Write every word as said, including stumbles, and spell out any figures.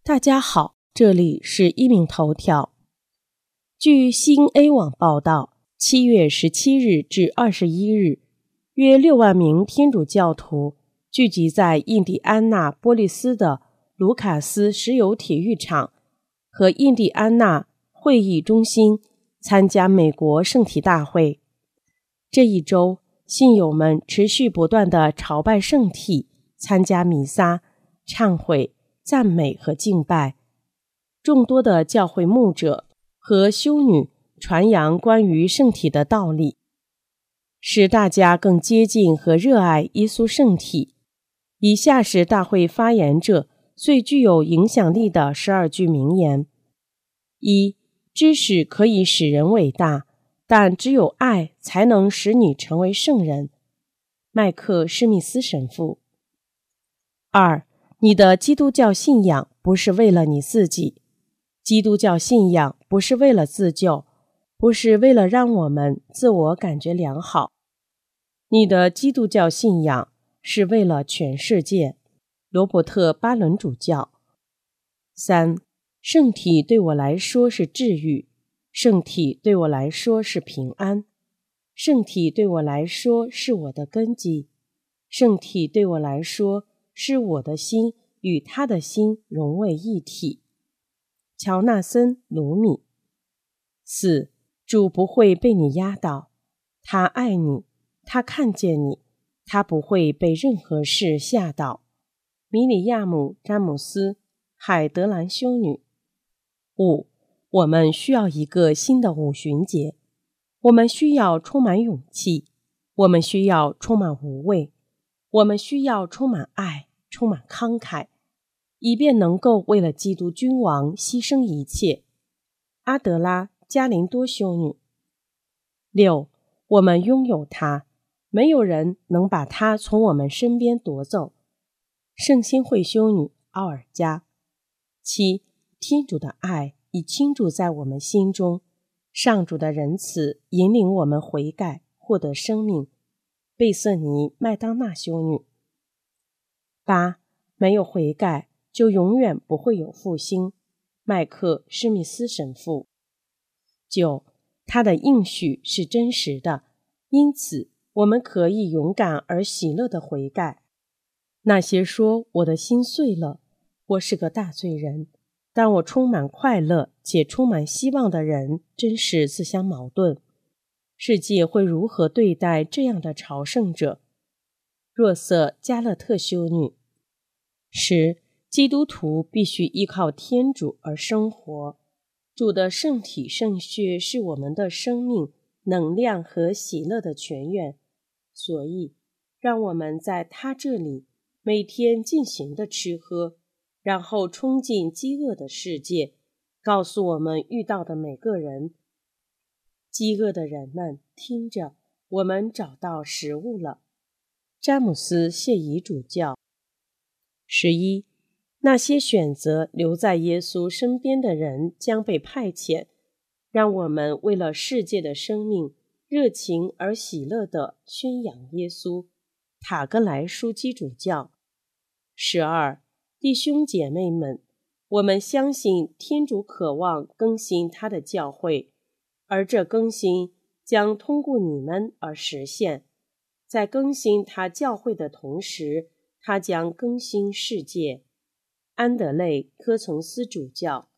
大家好，这里是一鸣头条。据新 A 网报道，七月十七日至二十一日，约六万名天主教徒聚集在印第安纳波利斯的卢卡斯石油体育场和印第安纳会议中心参加美国圣体大会。这一周，信友们持续不断地朝拜圣体，参加弥撒、忏悔、赞美和敬拜。众多的教会牧者和修女传扬关于圣体的道理，使大家更接近和热爱耶稣圣体。以下是大会发言者最具有影响力的十二句名言：一、知识可以使人伟大，但只有爱才能使你成为圣人。麦克·施密斯神父。二、你的基督教信仰不是为了你自己，基督教信仰不是为了自救，不是为了让我们自我感觉良好。你的基督教信仰是为了全世界。罗伯特·巴伦主教。三、圣体对我来说是治愈，圣体对我来说是平安，圣体对我来说是我的根基，圣体对我来说是我的心与他的心融为一体。乔纳森·鲁米。四、主不会被你压倒，他爱你，他看见你，他不会被任何事吓倒。米里亚姆·詹姆斯，海德兰修女。五、我们需要一个新的五旬节，我们需要充满勇气，我们需要充满无畏，我们需要充满爱，充满慷慨，以便能够为了基督君王牺牲一切。阿德拉·加林多修女。六、我们拥有它，没有人能把它从我们身边夺走。圣心会修女奥尔加。七、天主的爱已倾注在我们心中，上主的仁慈引领我们悔改，获得生命。贝瑟尼·麦当娜修女。八、没有悔改，就永远不会有复兴。麦克·施密斯神父。九、他的应许是真实的，因此我们可以勇敢而喜乐地悔改。那些说我的心碎了，我是个大罪人，但我充满快乐且充满希望的人，真是自相矛盾。世界会如何对待这样的朝圣者？若瑟·加勒特修女。十、基督徒必须依靠天主而生活。主的圣体圣血是我们的生命、能量和喜乐的泉源，所以让我们在他这里每天尽情地吃喝，然后冲进饥饿的世界，告诉我们遇到的每个人：饥饿的人们，听着，我们找到食物了。詹姆斯·谢仪主教。十一、那些选择留在耶稣身边的人将被派遣，让我们为了世界的生命，热情而喜乐地宣扬耶稣。塔格莱枢机主教。十二、弟兄姐妹们，我们相信天主渴望更新他的教会，而这更新将通过你们而实现。在更新他教会的同时，他将更新世界。安德累·科从斯主教。